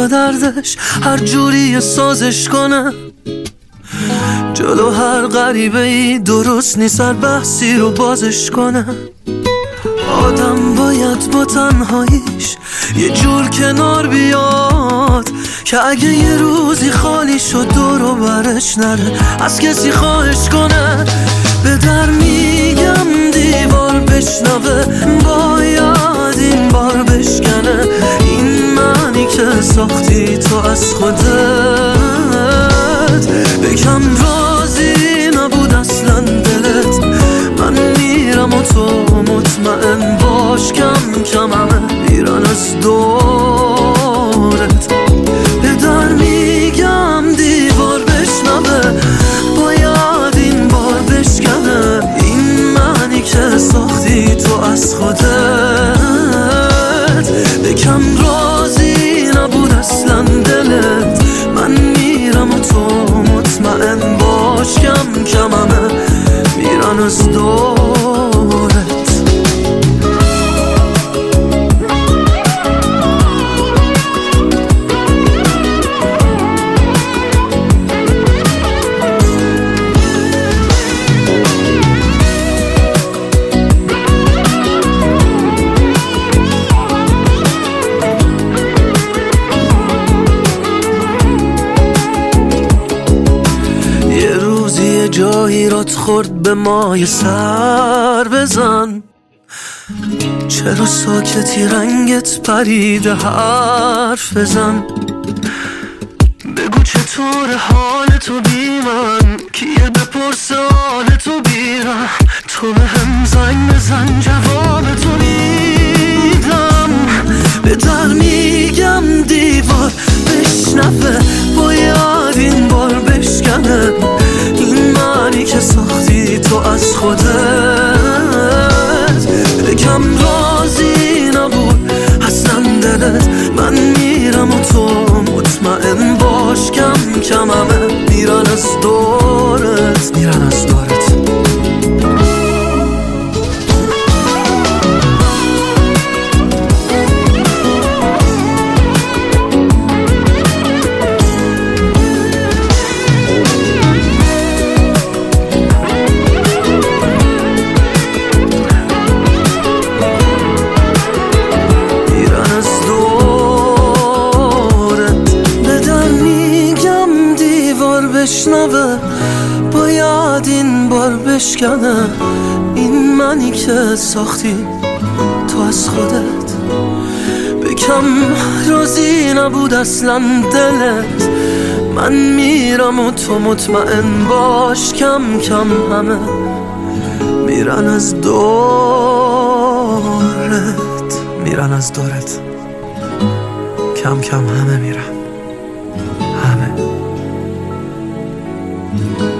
با دردش هر جوری سازش کنه. جلو هر غریبه ای درست نیست هر بحثی رو بازش کنه. آدم باید با تنهاییش یه جور کنار بیاد که اگه یه روزی خالی شد دور و برش نره از کسی خواهش کنه. به در میگم دیوار بشنوه باید این بار بشکنه. این معنی که ساختی تو از خودت. بگم راضی نبود اصلا دلت. من میرم و تو مطمئن باش کم کم همه میرن از دورت. به در میگم دیوار بشنوه باید این بار بشکنه. این معنی که ساختی تو از خودت. بکم راضی نبود اصلا دلت. من میرم و تو مطمئن باش کم کم همه میرن از دورت. جایی رات خورد به مای سر بزن. چرا ساکتی رنگت پریده حرف بزن. بگو چطور حال تو بی من کیه بپرسه حال تو بیرم. تو به هم زنگ بزن جواب تو میدم. به در میگم دیوار بشنوه باید این بار بشکنه. این معنی که ساختی تو از خودت. بگم راضی نبود اصلا دلت. من میرم و تو مطمئن باش کم کم همه میرن از دورت. میرن از دورت. بشنوه باید این بار بشکنه. این منی که ساختی تو از خودت. بکم راضی نبود اصلا دلت. من میرم و تو مطمئن باش کم کم همه میرن از دورت. میرن از دورت. کم کم همه میرن. همه